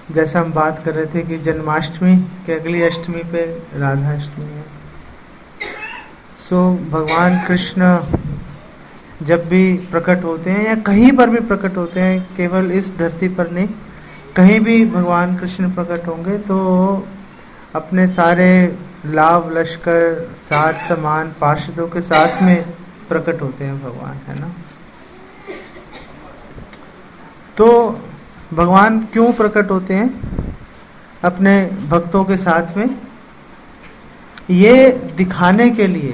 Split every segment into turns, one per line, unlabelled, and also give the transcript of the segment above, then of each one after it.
जैसा हम बात कर रहे थे कि जन्माष्टमी के अगली अष्टमी पे राधा अष्टमी है। सो भगवान कृष्ण जब भी प्रकट होते हैं या कहीं पर भी प्रकट होते हैं, केवल इस धरती पर नहीं, कहीं भी भगवान कृष्ण प्रकट होंगे तो अपने सारे लाभ लश्कर साथ समान पार्षदों के साथ में प्रकट होते हैं भगवान, है ना। तो भगवान क्यों प्रकट होते हैं अपने भक्तों के साथ में? ये दिखाने के लिए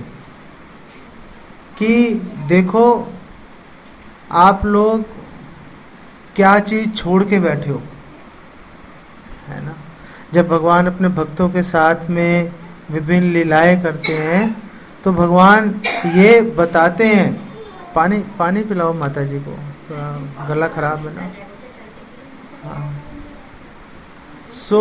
कि देखो आप लोग क्या चीज छोड़ के बैठे हो, है ना। जब भगवान अपने भक्तों के साथ में विभिन्न लीलाएं करते हैं तो भगवान ये बताते हैं। पानी पिलाओ माता जी को, थोड़ा गला खराब है ना। हाँ। सो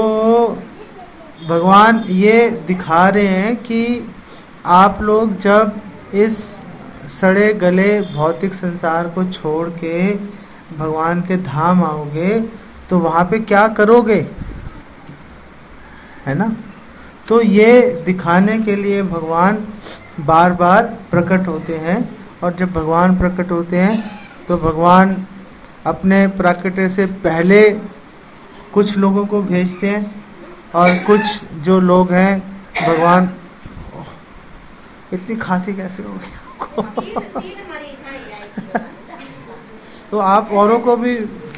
भगवान ये दिखा रहे हैं कि आप लोग जब इस सड़े गले भौतिक संसार को छोड़ के भगवान के धाम आओगे तो वहाँ पे क्या करोगे, है ना। तो ये दिखाने के लिए भगवान बार बार प्रकट होते हैं। और जब भगवान प्रकट होते हैं तो भगवान अपने प्रकटे से पहले कुछ लोगों को भेजते हैं और कुछ जो लोग हैं भगवान, इतनी खांसी कैसे हो गई तो आप औरों को भी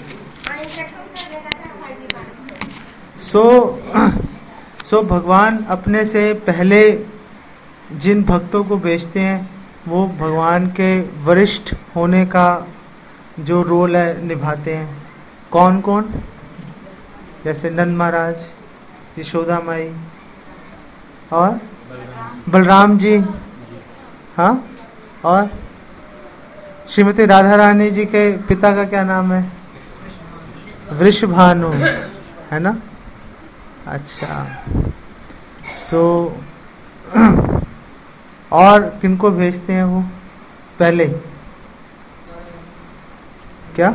सो भगवान अपने से पहले जिन भक्तों को भेजते हैं वो भगवान के वरिष्ठ होने का जो रोल है निभाते हैं। कौन कौन? जैसे नंद महाराज, यशोदा माई और बलराम जी, हाँ, और श्रीमती राधा रानी जी के पिता का क्या नाम है? वृषभानु, है ना। अच्छा, सो और किनको भेजते हैं वो पहले? क्या?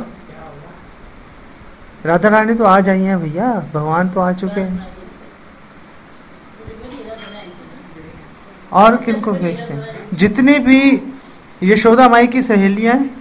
राधा रानी तो आ जाई हैं भैया, भगवान तो आ चुके हैं। और किनको भेजते हैं? जितनी भी यशोदा माई की सहेलियां हैं,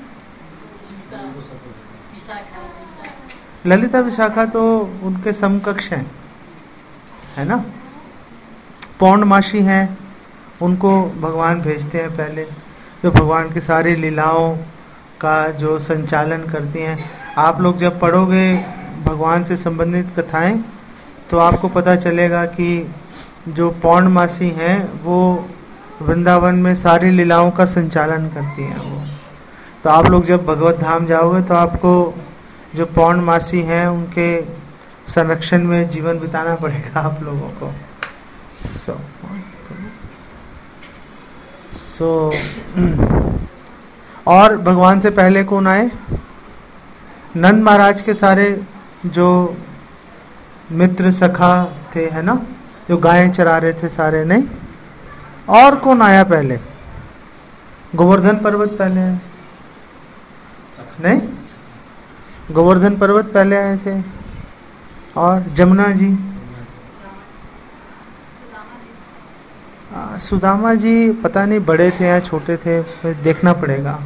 ललिता विशाखा तो उनके समकक्ष हैं, है ना। पौर्णमासी हैं, उनको भगवान भेजते हैं पहले, जो भगवान की सारी लीलाओं का जो संचालन करती हैं। आप लोग जब पढ़ोगे भगवान से संबंधित कथाएं तो आपको पता चलेगा कि जो पौर्णमासी हैं वो वृंदावन में सारी लीलाओं का संचालन करती हैं वो। तो आप लोग जब भगवत धाम जाओगे तो आपको जो पौर्णमासी हैं उनके संरक्षण में जीवन बिताना पड़ेगा आप लोगों को। और भगवान से पहले कौन आए? नंद महाराज के सारे जो मित्र सखा थे, है ना, जो गायें चरा रहे थे सारे, नहीं। और कौन आया पहले? गोवर्धन पर्वत पहले आए, नहीं, गोवर्धन पर्वत पहले आए थे। और जमुना जी, सुदामा जी पता नहीं बड़े थे या छोटे थे, देखना पड़ेगा।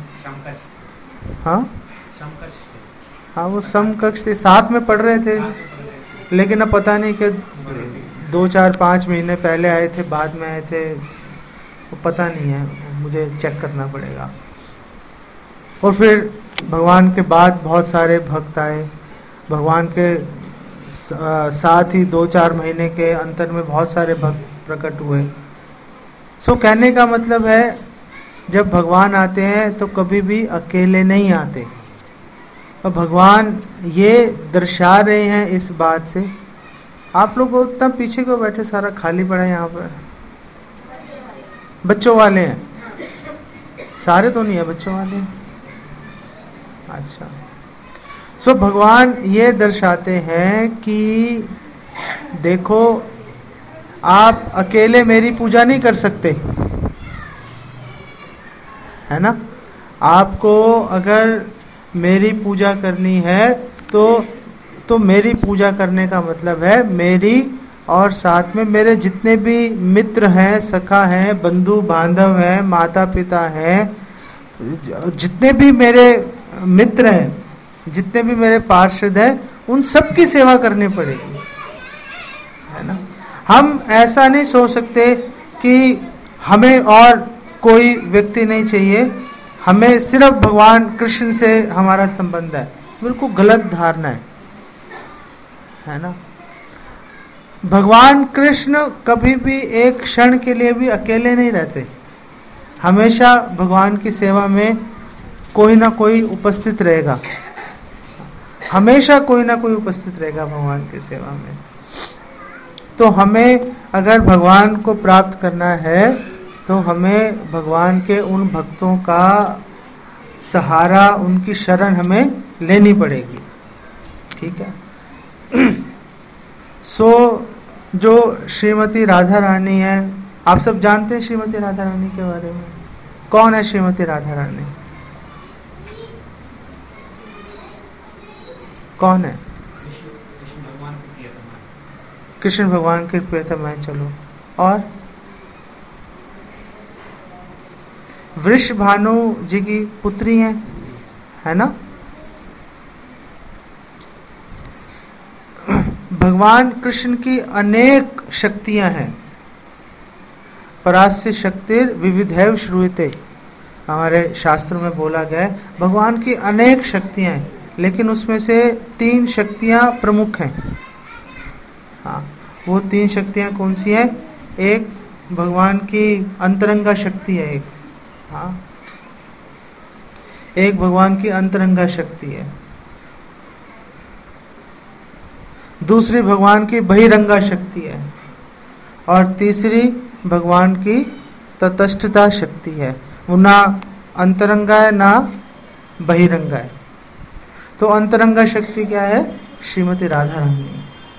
हाँ वो समकक्ष थे, साथ में पढ़ रहे थे, लेकिन अब पता नहीं कि 2, 4, 5 महीने पहले आए थे, बाद में आए थे, वो पता नहीं है, मुझे चेक करना पड़ेगा। और फिर भगवान के बाद बहुत सारे भक्त आए, भगवान के साथ ही 2-4 महीने के अंतर में बहुत सारे भक्त प्रकट हुए। सो कहने का मतलब है जब भगवान आते हैं तो कभी भी अकेले नहीं आते। और भगवान ये दर्शा रहे हैं इस बात से। आप लोग उतना पीछे को बैठे, सारा खाली पड़ा है यहाँ पर। बच्चों वाले हैं सारे, तो नहीं है, बच्चों वाले हैं। अच्छा, सो भगवान ये दर्शाते हैं कि देखो आप अकेले मेरी पूजा नहीं कर सकते, है ना। आपको अगर मेरी पूजा करनी है तो तो मेरी पूजा करने का मतलब है मेरी और साथ में मेरे जितने भी मित्र हैं, सखा हैं, बंधु बांधव हैं, माता पिता हैं, जितने भी मेरे मित्र हैं, जितने भी मेरे पार्षद हैं, उन सब की सेवा करनी पड़ेगी, है ना। हम ऐसा नहीं सोच सकते कि हमें और कोई व्यक्ति नहीं चाहिए, हमें सिर्फ भगवान कृष्ण से हमारा संबंध है। बिल्कुल गलत धारणा है ना। भगवान कृष्ण कभी भी एक क्षण के लिए भी अकेले नहीं रहते, हमेशा भगवान की सेवा में कोई ना कोई उपस्थित रहेगा, हमेशा कोई ना कोई उपस्थित रहेगा भगवान की सेवा में। तो हमें अगर भगवान को प्राप्त करना है तो हमें भगवान के उन भक्तों का सहारा, उनकी शरण हमें लेनी पड़ेगी, ठीक है। सो जो श्रीमती राधा रानी है, आप सब जानते हैं श्रीमती राधा रानी के बारे में। कौन है श्रीमती राधा रानी? कौन है? कृष्ण भगवान के प्रियतम है। चलो, और वृषभानु जी की पुत्री हैं, है ना। भगवान कृष्ण की अनेक शक्तियां हैं। परास्य शक्तिर विविधैव श्रूयते, हमारे शास्त्रों में बोला गया है भगवान की अनेक शक्तियां हैं, लेकिन उसमें से 3 शक्तियां प्रमुख हैं। हाँ, वो 3 शक्तियां कौन सी हैं? एक भगवान की अंतरंगा शक्ति है, एक, हाँ, एक भगवान की अंतरंगा शक्ति है, दूसरी भगवान की बहिरंगा शक्ति है, और तीसरी भगवान की तटस्थता शक्ति है। वो ना अंतरंगा है ना बहिरंगा है। तो अंतरंगा शक्ति क्या है? श्रीमती राधा रानी।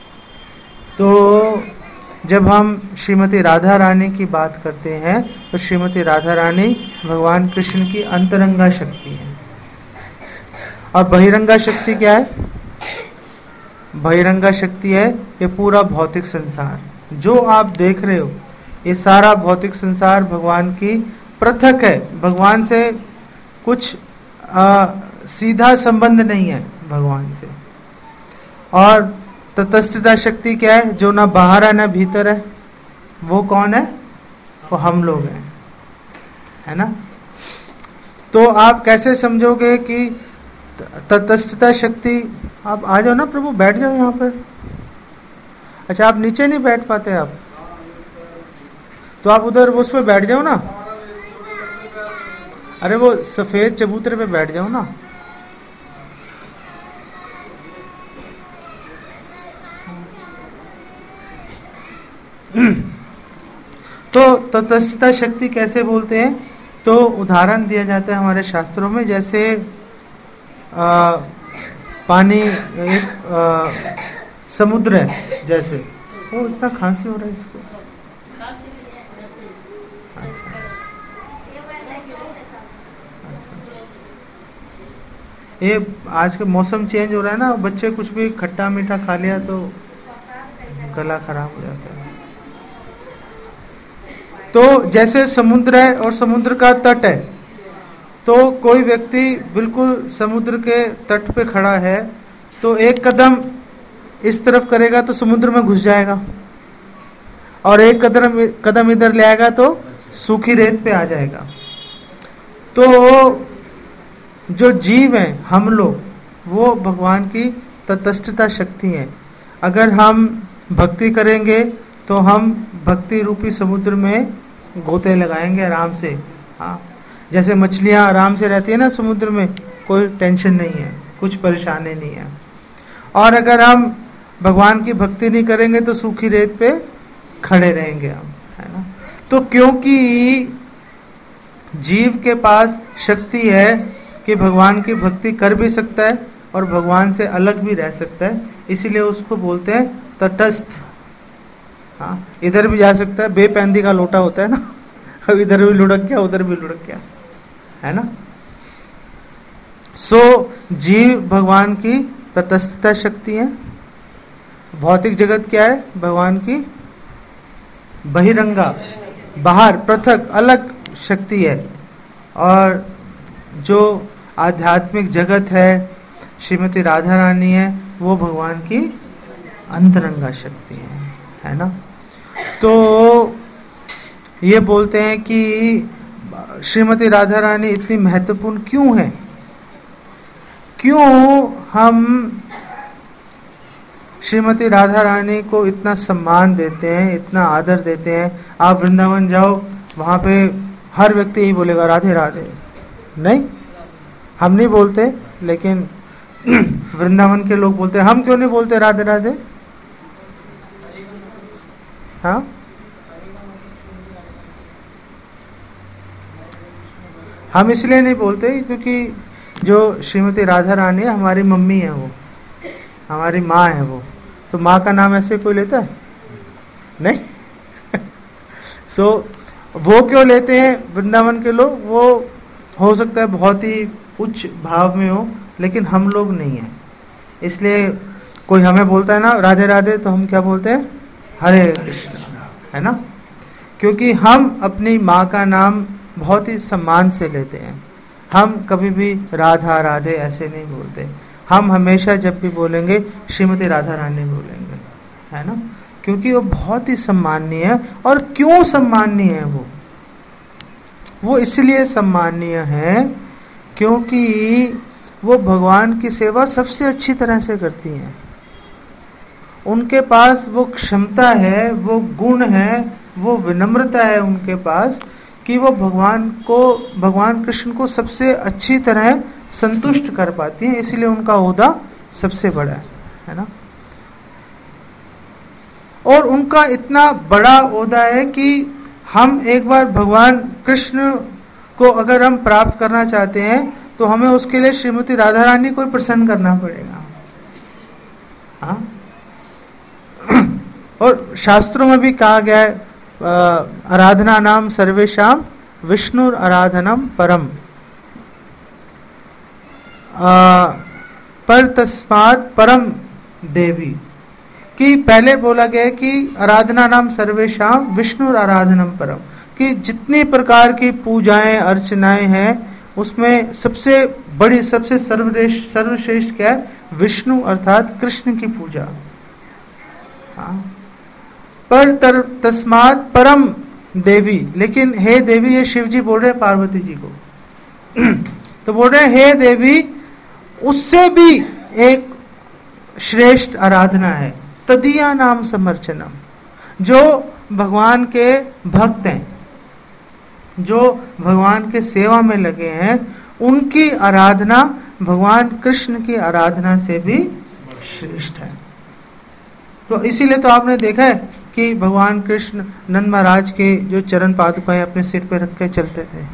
तो जब हम श्रीमती राधा रानी की बात करते हैं तो श्रीमती राधा रानी भगवान कृष्ण की अंतरंगा शक्ति है। और बहिरंगा शक्ति क्या है? बहिरंगा शक्ति है ये पूरा भौतिक संसार जो आप देख रहे हो, ये सारा भौतिक संसार भगवान की पृथक है, भगवान से कुछ सीधा संबंध नहीं है भगवान से। और तटस्थता शक्ति क्या है? जो ना बाहर है ना भीतर है। वो कौन है? वो हम लोग हैं, है ना। तो आप कैसे समझोगे कि तटस्थता शक्ति? आप आ जाओ ना प्रभु, बैठ जाओ यहाँ पर। अच्छा, आप नीचे नहीं बैठ पाते आप, तो आप उधर उस पे बैठ जाओ ना। अरे वो सफेद चबूतरे पे बैठ जाओ ना। तो तटस्थता शक्ति कैसे बोलते हैं? तो उदाहरण दिया जाता है हमारे शास्त्रों में, जैसे पानी एक समुद्र है जैसे। वो इतना खांसी हो रहा है इसको। अच्छा, ये आज का मौसम चेंज हो रहा है ना, बच्चे कुछ भी खट्टा मीठा खा लिया तो गला खराब हो जाता है। तो जैसे समुद्र है और समुद्र का तट है, तो कोई व्यक्ति बिल्कुल समुद्र के तट पे खड़ा है तो एक कदम इस तरफ करेगा तो समुद्र में घुस जाएगा, और एक कदम इधर ले आएगा तो सूखी रेत पे आ जाएगा। तो जो जीव हैं हम लोग, वो भगवान की तटस्थता शक्ति है। अगर हम भक्ति करेंगे तो हम भक्ति रूपी समुद्र में गोते लगाएंगे आराम से। हाँ, जैसे मछलियाँ आराम से रहती है ना समुद्र में, कोई टेंशन नहीं है, कुछ परेशानी नहीं है। और अगर हम भगवान की भक्ति नहीं करेंगे तो सूखी रेत पे खड़े रहेंगे हम, है ना। तो क्योंकि जीव के पास शक्ति है कि भगवान की भक्ति कर भी सकता है और भगवान से अलग भी रह सकता है, इसीलिए उसको बोलते हैं तटस्थ। हाँ, इधर भी जा सकता है, बेपैंदी का लोटा होता है ना, अब इधर भी लुढ़क गया उधर भी लुढ़क गया, है ना। सो जीव भगवान की तटस्थता शक्ति है भौतिक जगत क्या है? भगवान की बहिरंगा, बाहर, पृथक, अलग शक्ति है। और जो आध्यात्मिक जगत है, श्रीमती राधा रानी है, वो भगवान की अंतरंगा शक्ति है ना। तो ये बोलते हैं कि श्रीमती राधा रानी इतनी महत्वपूर्ण क्यों है, क्यों हम श्रीमती राधा रानी को इतना सम्मान देते हैं, इतना आदर देते हैं। आप वृंदावन जाओ, वहाँ पे हर व्यक्ति यही बोलेगा राधे राधे। नहीं, हम नहीं बोलते, लेकिन वृंदावन के लोग बोलते हैं। हम क्यों नहीं बोलते राधे राधे? हाँ, हम इसलिए नहीं बोलते क्योंकि जो श्रीमती राधा रानी है, हमारी मम्मी है, वो हमारी माँ है। वो तो माँ का नाम ऐसे कोई लेता है? नहीं। सो वो क्यों लेते हैं वृंदावन के लोग? वो हो सकता है बहुत ही उच्च भाव में हो, लेकिन हम लोग नहीं हैं। इसलिए कोई हमें बोलता है ना राधे राधे, तो हम क्या बोलते हैं? हरे कृष्ण, है ना। क्योंकि हम अपनी माँ का नाम बहुत ही सम्मान से लेते हैं। हम कभी भी राधा राधे ऐसे नहीं बोलते। हम हमेशा जब भी बोलेंगे श्रीमती राधा रानी बोलेंगे, है ना, क्योंकि वो बहुत ही सम्माननीय है। और क्यों सम्माननीय है? वो इसलिए सम्माननीय है क्योंकि वो भगवान की सेवा सबसे अच्छी तरह से करती हैं। उनके पास वो क्षमता है, वो गुण है, वो विनम्रता है उनके पास कि वो भगवान कृष्ण को सबसे अच्छी तरह संतुष्ट कर पाती हैं। इसलिए उनका ओहदा सबसे बड़ा है ना। और उनका इतना बड़ा ओहदा है कि हम एक बार भगवान कृष्ण को अगर हम प्राप्त करना चाहते हैं तो हमें उसके लिए श्रीमती राधा रानी को प्रसन्न करना पड़ेगा। हाँ, और शास्त्रों में भी कहा गया है, आराधना नाम सर्वेशाम विष्णु आराधनम परम, पर तस्मात् परम देवी। कि पहले बोला गया है कि आराधना नाम सर्वेशाम विष्णु आराधनम परम, कि जितनी प्रकार की पूजाएं अर्चनाएं हैं उसमें सबसे बड़ी, सबसे सर्वश्रेष्ठ क्या है? विष्णु अर्थात कृष्ण की पूजा। हाँ, पर तस्मात् परम देवी। लेकिन हे देवी, ये शिव जी बोल रहे हैं पार्वती जी को। तो बोल रहे हैं हे देवी, उससे भी एक श्रेष्ठ आराधना है, तदीया नाम समर्चनम। जो भगवान के भक्त हैं, जो भगवान के सेवा में लगे हैं, उनकी आराधना भगवान कृष्ण की आराधना से भी श्रेष्ठ है। तो इसीलिए तो आपने देखा है कि भगवान कृष्ण नंद महाराज के जो चरण पादुकाएं अपने सिर पे रख के चलते थे।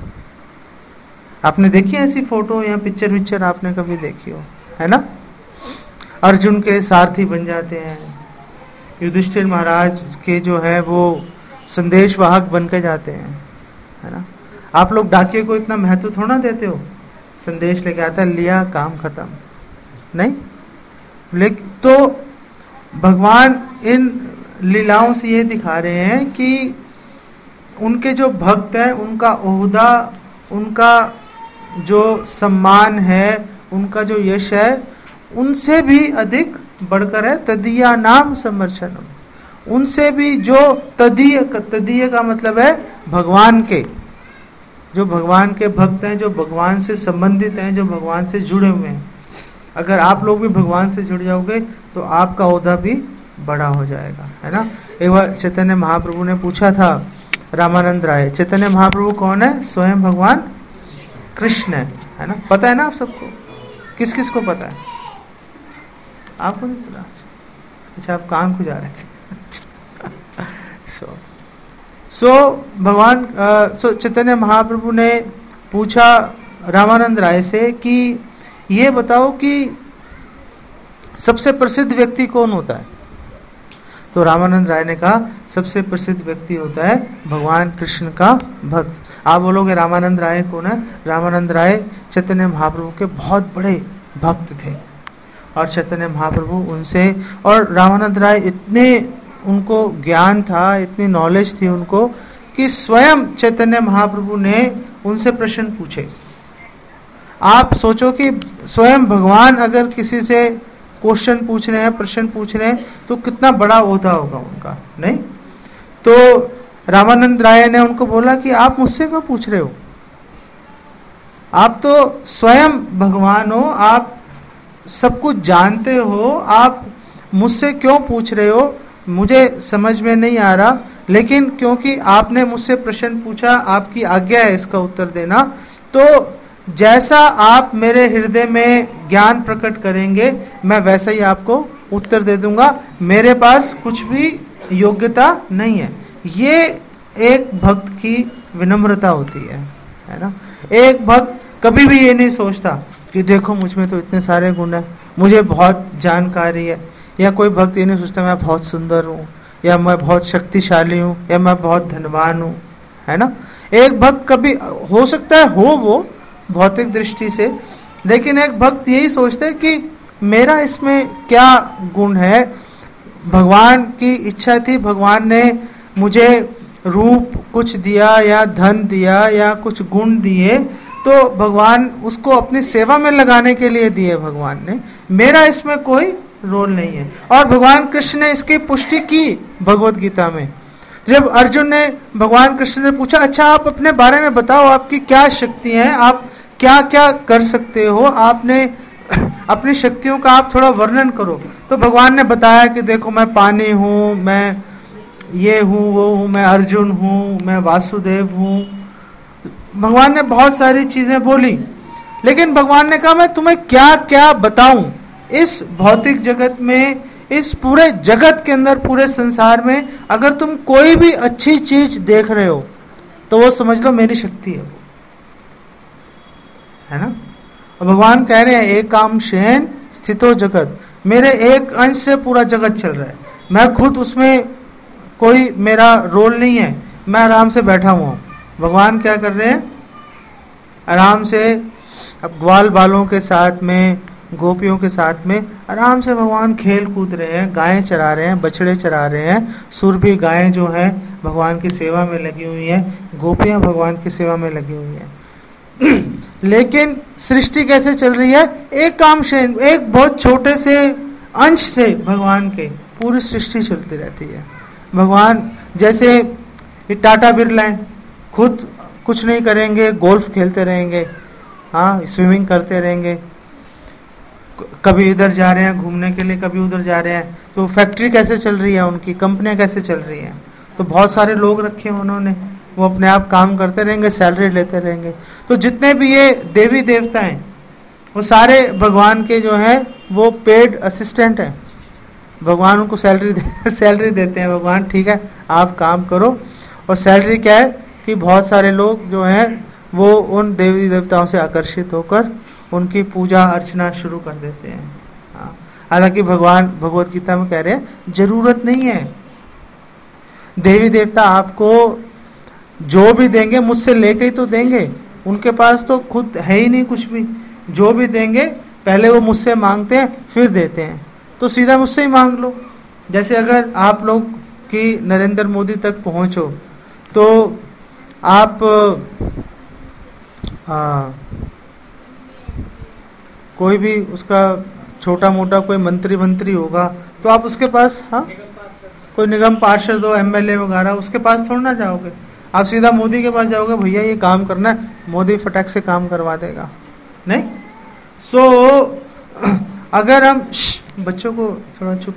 आपने देखी ऐसी फोटो या पिक्चर आपने कभी देखी हो, है ना। अर्जुन के सारथी बन जाते हैं, युधिष्ठिर महाराज के जो है वो संदेशवाहक बन के जाते हैं, है ना। आप लोग डाकिये को इतना महत्व थोड़ा देते हो, संदेश लेके आता है, लिया काम खत्म, नहीं। लेकिन तो भगवान इन लीलाओं से ये दिखा रहे हैं कि उनके जो भक्त हैं, उनका ओहदा, उनका जो सम्मान है, उनका जो यश है, उनसे भी अधिक बढ़कर है तदीया नाम समर्चनम। उनसे भी जो तदीय का मतलब है भगवान के, जो भगवान के भक्त हैं, जो भगवान से संबंधित हैं, जो भगवान से जुड़े हुए हैं। अगर आप लोग भी भगवान से जुड़ जाओगे तो आपका ओहदा भी बड़ा हो जाएगा, है ना। एक बार चैतन्य महाप्रभु ने पूछा था रामानंद राय, चैतन्य महाप्रभु कौन है? स्वयं भगवान कृष्ण है ना। पता है ना आप सबको? किस किस को पता है? आपको नहीं पता? अच्छा, आप कान खुजा रहे थे। भगवान चैतन्य महाप्रभु ने पूछा रामानंद राय से कि ये बताओ कि सबसे प्रसिद्ध व्यक्ति कौन होता है? तो रामानंद राय ने कहा सबसे प्रसिद्ध व्यक्ति होता है भगवान कृष्ण का भक्त। आप बोलोगे रामानंद राय कौन है? रामानंद राय चैतन्य महाप्रभु के बहुत बड़े भक्त थे। और चैतन्य महाप्रभु उनसे, और रामानंद राय इतने उनको ज्ञान था, इतनी नॉलेज थी उनको कि स्वयं चैतन्य महाप्रभु ने उनसे प्रश्न पूछे। आप सोचो कि स्वयं भगवान अगर किसी से क्वेश्चन पूछ रहे हैं, प्रश्न पूछ रहे हैं, तो कितना बड़ा ओहदा होगा उनका, नहीं? तो रामानंद राय ने उनको बोला कि आप मुझसे क्यों पूछ रहे हो? आप तो स्वयं भगवान हो, आप सब कुछ जानते हो, आप मुझसे क्यों पूछ रहे हो? मुझे समझ में नहीं आ रहा, लेकिन क्योंकि आपने मुझसे प्रश्न पूछा, आपकी आज्ञा है इसका उत्तर देना, तो जैसा आप मेरे हृदय में ज्ञान प्रकट करेंगे मैं वैसा ही आपको उत्तर दे दूंगा। मेरे पास कुछ भी योग्यता नहीं है। ये एक भक्त की विनम्रता होती है ना? एक भक्त कभी भी ये नहीं सोचता कि देखो मुझ में तो इतने सारे गुण है, मुझे बहुत जानकारी है, या कोई भक्त ये नहीं सोचता मैं बहुत सुंदर हूँ, या मैं बहुत शक्तिशाली हूँ, या मैं बहुत धनवान हूँ, है ना? एक भक्त कभी हो सकता है हो वो भौतिक दृष्टि से, लेकिन एक भक्त यही सोचता है कि मेरा इसमें क्या गुण है। भगवान की इच्छा थी, भगवान ने मुझे रूप कुछ दिया या धन दिया या कुछ गुण दिए, तो भगवान उसको अपनी सेवा में लगाने के लिए दिए भगवान ने, मेरा इसमें कोई रोल नहीं है। और भगवान कृष्ण ने इसकी पुष्टि की भगवत गीता में। जब अर्जुन ने भगवान कृष्ण ने पूछा, अच्छा आप अपने बारे में बताओ, आपकी क्या शक्तियां हैं, आप क्या क्या कर सकते हो, आपने अपनी शक्तियों का आप थोड़ा वर्णन करो। तो भगवान ने बताया कि देखो मैं पानी हूँ, मैं ये हूँ वो हूँ, मैं अर्जुन हूँ, मैं वासुदेव हूँ। भगवान ने बहुत सारी चीजें बोली, लेकिन भगवान ने कहा मैं तुम्हें क्या क्या बताऊं इस भौतिक जगत में, इस पूरे जगत के अंदर, पूरे संसार में अगर तुम कोई भी अच्छी चीज देख रहे हो तो वो समझ लो मेरी शक्ति है ना? और भगवान कह रहे हैं एक काम शेन स्थितो जगत, मेरे एक अंश से पूरा जगत चल रहा है, मैं खुद उसमें कोई मेरा रोल नहीं है, मैं आराम से बैठा हुआ हूँ। भगवान क्या कर रहे हैं? आराम से अब ग्वाल बालों के साथ में, गोपियों के साथ में आराम से भगवान खेल कूद रहे हैं, गायें चरा रहे हैं, बछड़े चरा रहे हैं, सुरभि गायें जो हैं भगवान की सेवा में लगी हुई हैं, गोपियां भगवान की सेवा में लगी हुई हैं। लेकिन सृष्टि कैसे चल रही है? एक काम से, एक बहुत छोटे से अंश से भगवान के पूरी सृष्टि चलती रहती है। भगवान जैसे टाटा बिरला खुद कुछ नहीं करेंगे, गोल्फ खेलते रहेंगे, हाँ स्विमिंग करते रहेंगे, कभी इधर जा रहे हैं घूमने के लिए, कभी उधर जा रहे हैं, तो फैक्ट्री कैसे चल रही है, उनकी कंपनियां कैसे चल रही हैं? तो बहुत सारे लोग रखे हैं उन्होंने, वो अपने आप काम करते रहेंगे, सैलरी लेते रहेंगे। तो जितने भी ये देवी देवता हैं वो सारे भगवान के जो हैं वो पेड असिस्टेंट हैं। भगवान उनको सैलरी देते हैं। भगवान ठीक है आप काम करो, और सैलरी क्या है कि बहुत सारे लोग जो हैं वो उन देवी देवताओं से आकर्षित होकर उनकी पूजा अर्चना शुरू कर देते हैं। हालांकि भगवान भगवत गीता में कह रहे हैं जरूरत नहीं है, देवी देवता आपको जो भी देंगे मुझसे लेके ही तो देंगे, उनके पास तो खुद है ही नहीं कुछ भी, जो भी देंगे पहले वो मुझसे मांगते हैं फिर देते हैं, तो सीधा मुझसे ही मांग लो। जैसे अगर आप लोग की नरेंद्र मोदी तक पहुंचो तो आप कोई भी उसका छोटा मोटा कोई मंत्री होगा तो आप उसके पास, हाँ कोई निगम पार्षद हो, एमएलए वगैरह, उसके पास थोड़ा ना जाओगे, आप सीधा मोदी के पास जाओगे, भैया ये काम करना है, मोदी फटाक से काम करवा देगा, नहीं? अगर हम बच्चों को थोड़ा चुप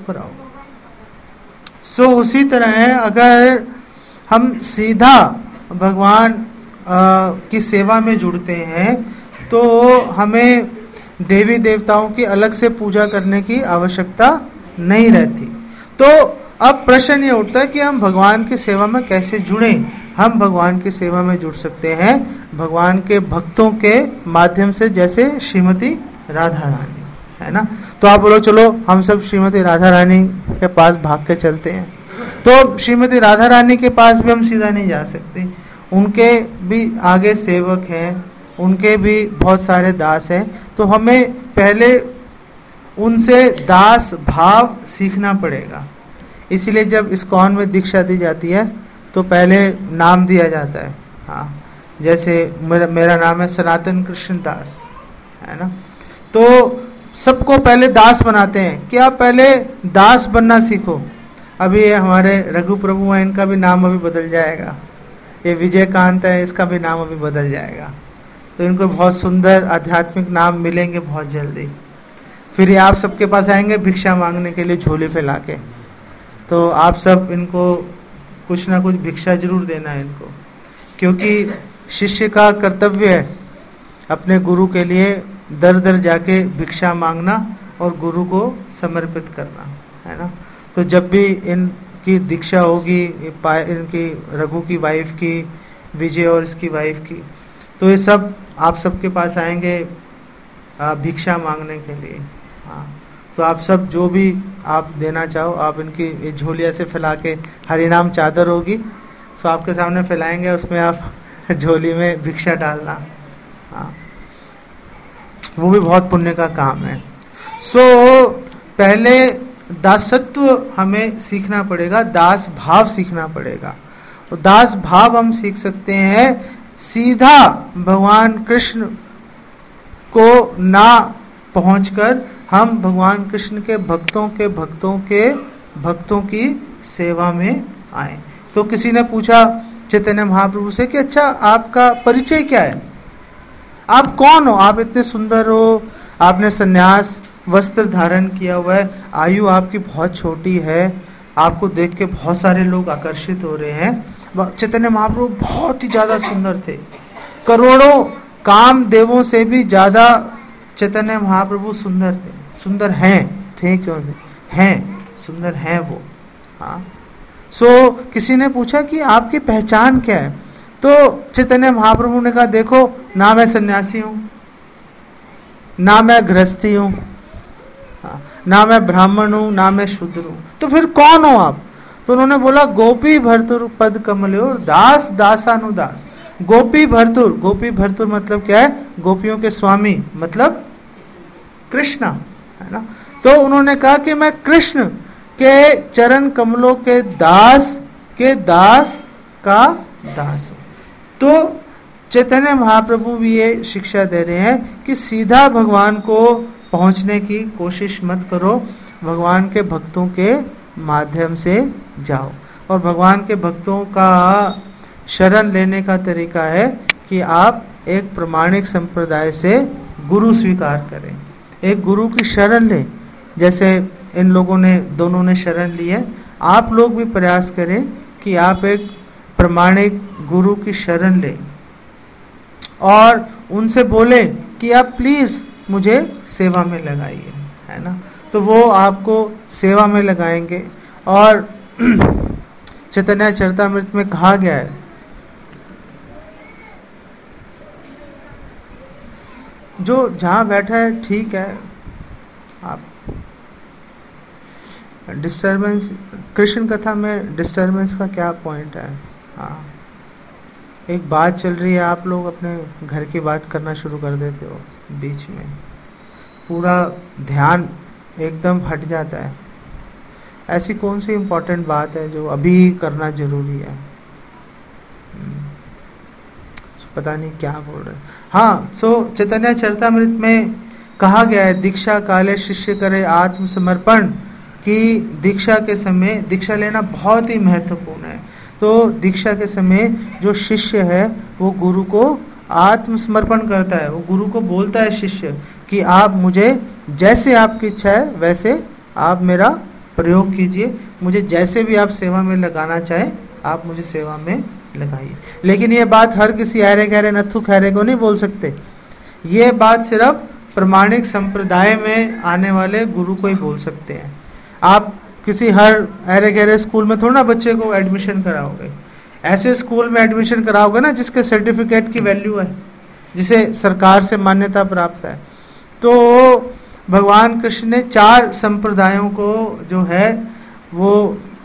कराओ। उसी तरह है, अगर हम सीधा भगवान की सेवा में जुड़ते हैं तो हमें देवी देवताओं की अलग से पूजा करने की आवश्यकता नहीं रहती। तो अब प्रश्न ये उठता है कि हम भगवान की सेवा में कैसे जुड़ें? हम भगवान की सेवा में जुड़ सकते हैं भगवान के भक्तों के माध्यम से, जैसे श्रीमती राधा रानी, है ना? तो आप बोलो चलो हम सब श्रीमती राधा रानी के पास भाग के चलते हैं, तो श्रीमती राधा रानी के पास भी हम सीधा नहीं जा सकते, उनके भी आगे सेवक हैं, उनके भी बहुत सारे दास हैं, तो हमें पहले उनसे दास भाव सीखना पड़ेगा। इसीलिए जब इस्कॉन में दीक्षा दी जाती है तो पहले नाम दिया जाता है। हाँ, जैसे मेरा नाम है सनातन कृष्ण दास, है ना। तो सबको पहले दास बनाते हैं कि आप पहले दास बनना सीखो। अभी ये हमारे रघु प्रभु हैं, इनका भी नाम अभी बदल जाएगा। ये विजयकांत है, इसका भी नाम अभी बदल जाएगा। तो इनको बहुत सुंदर आध्यात्मिक नाम मिलेंगे बहुत जल्दी। फिर ये आप सबके पास आएंगे भिक्षा मांगने के लिए झोली फैला के। तो आप सब इनको कुछ ना कुछ भिक्षा जरूर देना है इनको, क्योंकि शिष्य का कर्तव्य है अपने गुरु के लिए दर दर जाके भिक्षा मांगना और गुरु को समर्पित करना, है ना। तो जब भी इनकी दीक्षा होगी, इनकी रघु की वाइफ की, विजय और इसकी वाइफ की, तो ये सब आप सबके पास आएंगे भिक्षा मांगने के लिए। हाँ, तो आप सब जो भी आप देना चाहो, आप इनकी झोलिया से फैला के, हरिनाम चादर होगी सो आपके सामने फैलाएंगे, उसमें आप झोली में भिक्षा डालना। हाँ, वो भी बहुत पुण्य का काम है। सो पहले दासत्व हमें सीखना पड़ेगा, दास भाव सीखना पड़ेगा। और दास भाव हम सीख सकते हैं सीधा भगवान कृष्ण को ना पहुंचकर हम भगवान कृष्ण के भक्तों की सेवा में आए। तो किसी ने पूछा चैतन्य महाप्रभु से कि अच्छा आपका परिचय क्या है, आप कौन हो, आप इतने सुंदर हो, आपने सन्यास वस्त्र धारण किया हुआ है, आयु आपकी बहुत छोटी है, आपको देख के बहुत सारे लोग आकर्षित हो रहे हैं। चैतन्य महाप्रभु बहुत ही ज्यादा सुंदर थे, करोड़ों काम देवों से भी ज्यादा चैतन्य महाप्रभु सुंदर थे। सुंदर हैं, थे क्यों नहीं, हैं, सुंदर हैं वो। हाँ, सो किसी ने पूछा कि आपकी पहचान क्या है, तो चैतन्य महाप्रभु ने कहा देखो ना मैं सन्यासी हूं, ना मैं गृहस्थी हूं, ना मैं ब्राह्मण हूं, ना मैं शूद्र हूं, तो फिर कौन हो आप। तो उन्होंने बोला गोपी भर्तुर पद कमल और दास दासानुदास। गोपी भर्तुर, गोपी भर्तुर मतलब क्या है, गोपियों के स्वामी मतलब कृष्णा, है ना। तो उन्होंने कहा कि मैं कृष्ण के चरण कमलों के दास का दास हूं। तो चैतन्य महाप्रभु भी ये शिक्षा दे रहे हैं कि सीधा भगवान को पहुंचने की कोशिश मत करो, भगवान के भक्तों के माध्यम से जाओ। और भगवान के भक्तों का शरण लेने का तरीका है कि आप एक प्रमाणिक संप्रदाय से गुरु स्वीकार करें, एक गुरु की शरण लें। जैसे इन लोगों ने, दोनों ने शरण ली है, आप लोग भी प्रयास करें कि आप एक प्रमाणिक गुरु की शरण लें और उनसे बोले कि आप प्लीज मुझे सेवा में लगाइए, है ना। तो वो आपको सेवा में लगाएंगे। और चैतन्य चरितामृत में कहा गया है, जो जहां बैठा है ठीक है, आप डिस्टरबेंस, कृष्ण कथा में डिस्टरबेंस का क्या पॉइंट है। हाँ, एक बात चल रही है, आप लोग अपने घर की बात करना शुरू कर देते हो, बीच में पूरा ध्यान एकदम हट जाता है। ऐसी कौन सी इम्पोर्टेंट बात है जो अभी करना जरूरी है, पता नहीं क्या बोल रहे। हाँ, सो चैतन्य चरितामृत में कहा गया है दीक्षा काले शिष्य करे आत्मसमर्पण, कि दीक्षा के समय दीक्षा लेना बहुत ही महत्वपूर्ण है। तो दीक्षा के समय जो शिष्य है वो गुरु को आत्मसमर्पण करता है, वो गुरु को बोलता है शिष्य कि आप मुझे जैसे आपकी इच्छा है वैसे आप मेरा प्रयोग कीजिए, मुझे जैसे भी आप सेवा में लगाना चाहे आप मुझे सेवा में लगाइए। लेकिन ये बात हर किसी अरे गहरे नथु खैरे को नहीं बोल सकते, ये बात सिर्फ प्रमाणिक संप्रदाय में आने वाले गुरु को ही बोल सकते हैं। आप किसी हर अरे गहरे स्कूल में थोड़ा ना बच्चे को एडमिशन कराओगे, ऐसे स्कूल में एडमिशन कराओगे ना जिसके सर्टिफिकेट की वैल्यू है, जिसे सरकार से मान्यता प्राप्त है। तो भगवान कृष्ण ने 4 संप्रदायों को जो है वो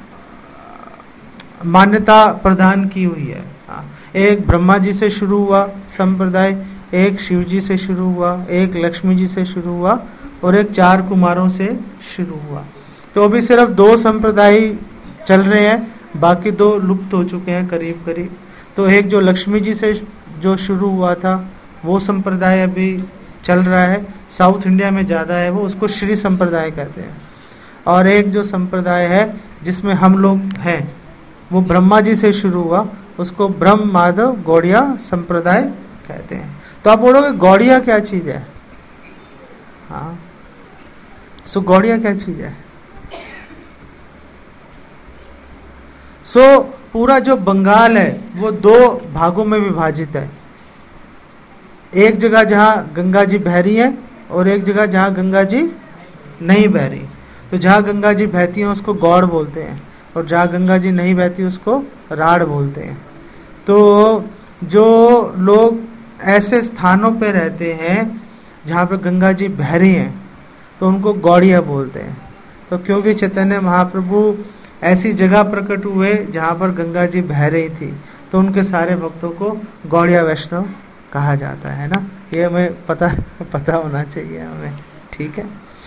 मान्यता प्रदान की हुई है। एक ब्रह्मा जी से शुरू हुआ संप्रदाय, एक शिव जी से शुरू हुआ, एक लक्ष्मी जी से शुरू हुआ और एक 4 कुमारों से शुरू हुआ। तो अभी सिर्फ 2 संप्रदाय चल रहे हैं, बाकी 2 लुप्त हो चुके हैं करीब करीब। तो एक जो लक्ष्मी जी से जो शुरू हुआ था वो संप्रदाय अभी चल रहा है, साउथ इंडिया में ज़्यादा है वो, उसको श्री संप्रदाय कहते हैं। और एक जो संप्रदाय है जिसमें हम लोग हैं वो ब्रह्मा जी से शुरू हुआ, उसको ब्रह्म माधव गौड़िया संप्रदाय कहते हैं। तो आप बोलोगे गौड़िया क्या चीज़ है? हाँ, सो गौड़िया क्या चीज़ है? सो पूरा जो बंगाल है वो 2 भागों में विभाजित है। एक जगह जहाँ गंगा जी बह रही है और एक जगह जहाँ गंगा जी नहीं बह रही। तो जहाँ गंगा जी बहती हैं उसको गौड़ बोलते हैं, और जहाँ गंगा जी नहीं बहती उसको राढ़ बोलते हैं। तो जो लोग ऐसे स्थानों पे रहते हैं जहाँ पे गंगा जी बह रही हैं तो उनको गौड़िया बोलते हैं। तो क्योंकि चैतन्य महाप्रभु ऐसी जगह प्रकट हुए जहाँ पर गंगा जी बह रही थी, तो उनके सारे भक्तों को गौड़िया वैष्णव कहा जाता है ना। ये हमें पता होना चाहिए हमें, ठीक है।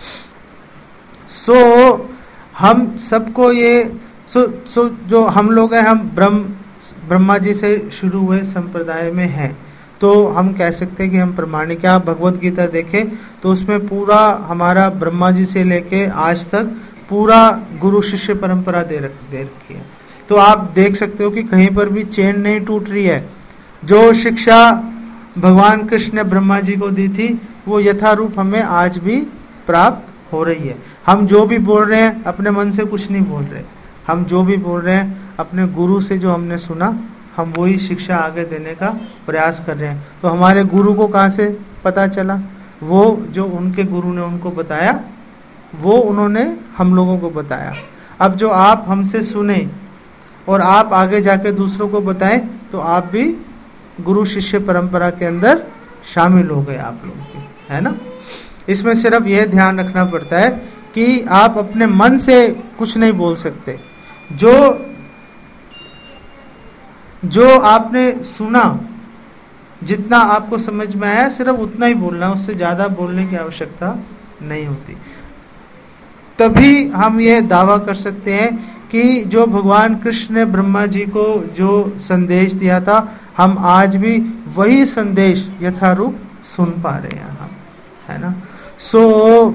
सो हम सबको ये सो जो हम लोग हैं, हम ब्रह्मा जी से शुरू हुए संप्रदाय में हैं, तो हम कह सकते हैं कि हम प्रमाणिक। क्या आप भगवत गीता देखें तो उसमें पूरा हमारा ब्रह्मा जी से लेके आज तक पूरा गुरु शिष्य परंपरा दे रखी है। तो आप देख सकते हो कि कहीं पर भी चेन नहीं टूट रही है। जो शिक्षा भगवान कृष्ण ने ब्रह्मा जी को दी थी वो यथारूप हमें आज भी प्राप्त हो रही है। हम जो भी बोल रहे हैं अपने मन से कुछ नहीं बोल रहे, हम जो भी बोल रहे हैं अपने गुरु से जो हमने सुना, हम वही शिक्षा आगे देने का प्रयास कर रहे हैं। तो हमारे गुरु को कहाँ से पता चला? वो जो उनके गुरु ने उनको बताया वो उन्होंने हम लोगों को बताया। अब जो आप हमसे सुने और आप आगे जाके दूसरों को बताएं तो आप भी गुरु शिष्य परंपरा के अंदर शामिल हो गए आप लोग भी, है ना। इसमें सिर्फ यह ध्यान रखना पड़ता है कि आप अपने मन से कुछ नहीं बोल सकते। जो आपने सुना, जितना आपको समझ में आया सिर्फ उतना ही बोलना, उससे ज्यादा बोलने की आवश्यकता नहीं होती। तभी हम ये दावा कर सकते हैं कि जो भगवान कृष्ण ने ब्रह्मा जी को जो संदेश दिया था, हम आज भी वही संदेश यथारूप सुन पा रहे हैं हम, है ना। सो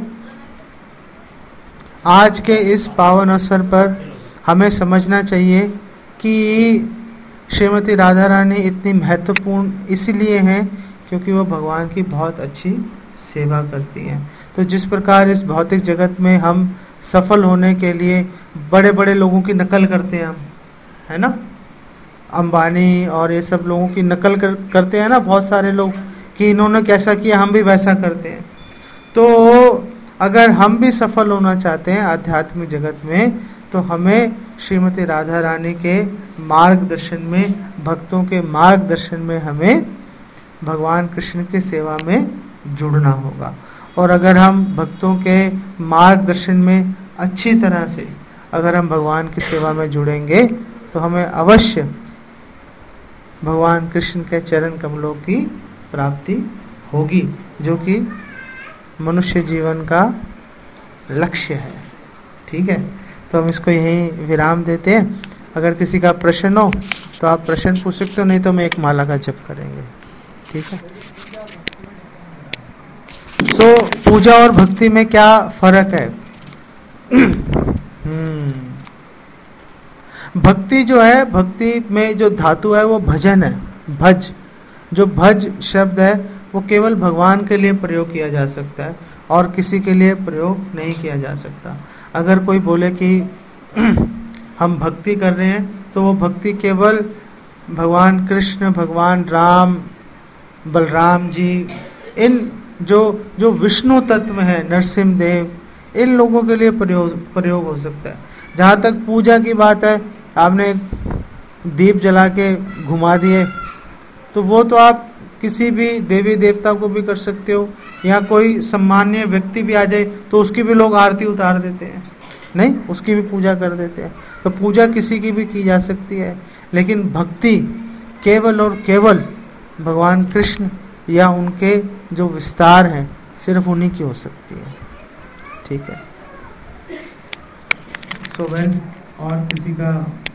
आज के इस पावन अवसर पर हमें समझना चाहिए कि श्रीमती राधा रानी इतनी महत्वपूर्ण इसलिए हैं क्योंकि वो भगवान की बहुत अच्छी सेवा करती हैं। तो जिस प्रकार इस भौतिक जगत में हम सफल होने के लिए बड़े बड़े लोगों की नकल करते हैं हम, है ना, अंबानी और ये सब लोगों की नकल करते हैं ना बहुत सारे लोग कि इन्होंने कैसा किया हम भी वैसा करते हैं। तो अगर हम भी सफल होना चाहते हैं आध्यात्मिक जगत में तो हमें श्रीमती राधा रानी के मार्गदर्शन में, भक्तों के मार्गदर्शन में हमें भगवान कृष्ण की सेवा में जुड़ना होगा। और अगर हम भक्तों के मार्गदर्शन में अच्छी तरह से अगर हम भगवान की सेवा में जुड़ेंगे तो हमें अवश्य भगवान कृष्ण के चरण कमलों की प्राप्ति होगी, जो कि मनुष्य जीवन का लक्ष्य है। ठीक है, तो हम इसको यहीं विराम देते हैं। अगर किसी का प्रश्न हो तो आप प्रश्न पूछ सकते हो, नहीं तो मैं एक माला का जप करेंगे। ठीक है। सो पूजा और भक्ति में क्या फर्क है? भक्ति जो है, भक्ति में जो धातु है वो भजन है, भज। जो भज शब्द है वो केवल भगवान के लिए प्रयोग किया जा सकता है और किसी के लिए प्रयोग नहीं किया जा सकता। अगर कोई बोले कि हम भक्ति कर रहे हैं तो वो भक्ति केवल भगवान कृष्ण, भगवान राम, बलराम जी, इन जो विष्णु तत्व है, नरसिंह देव, इन लोगों के लिए प्रयोग हो सकता है। जहाँ तक पूजा की बात है, आपने दीप जला के घुमा दिए तो वो तो आप किसी भी देवी देवता को भी कर सकते हो, या कोई सम्मान्य व्यक्ति भी आ जाए तो उसकी भी लोग आरती उतार देते हैं, नहीं, उसकी भी पूजा कर देते हैं। तो पूजा किसी की भी की जा सकती है, लेकिन भक्ति केवल और केवल भगवान कृष्ण या उनके जो विस्तार हैं सिर्फ उन्हीं की हो सकती है। ठीक है। सो वेल, और किसी का